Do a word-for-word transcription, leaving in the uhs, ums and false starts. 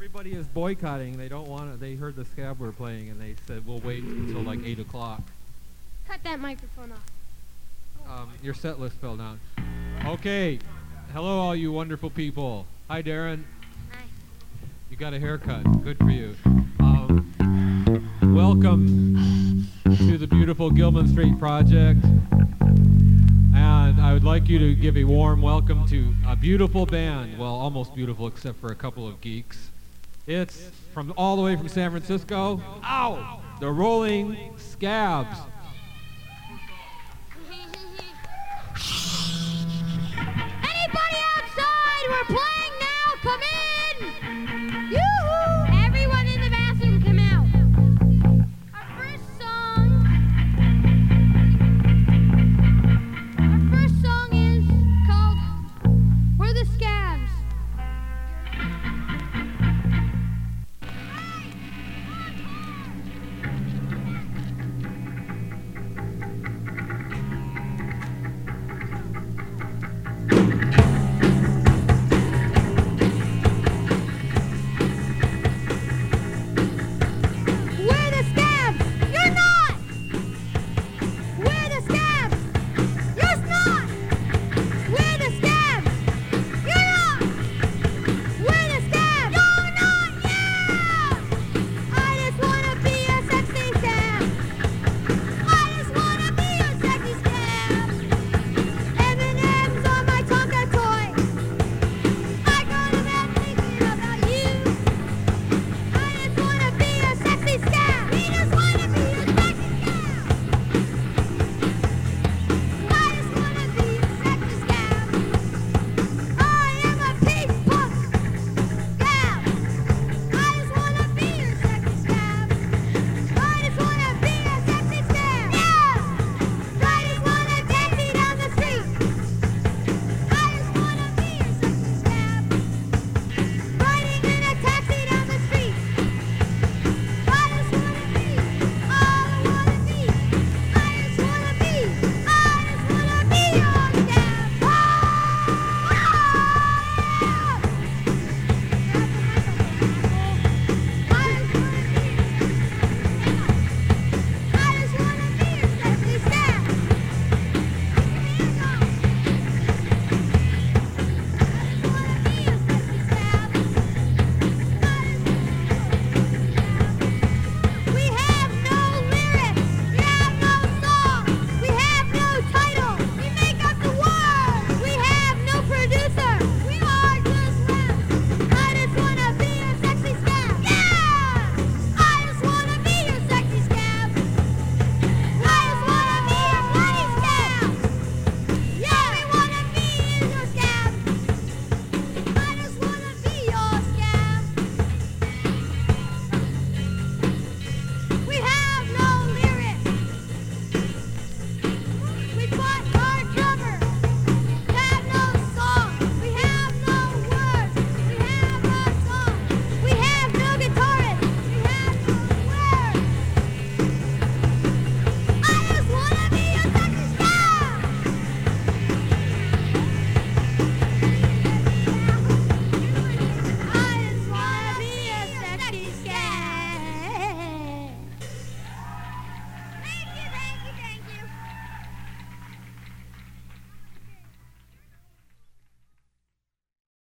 Everybody is boycotting. They don't want to. They heard the Scab were playing, and they said we'll wait until like eight o'clock. Cut that microphone off. Um, your set list fell down. Okay. Hello, all you wonderful people. Hi, Darren. Hi. You got a haircut. Good for you. Um, welcome to the beautiful Gilman Street Project. And I would like you to give a warm welcome to a beautiful band. Well, almost beautiful except for a couple of geeks. It's from all the way from San Francisco. Ow! The Rolling Scabs. Anybody outside? We're playing!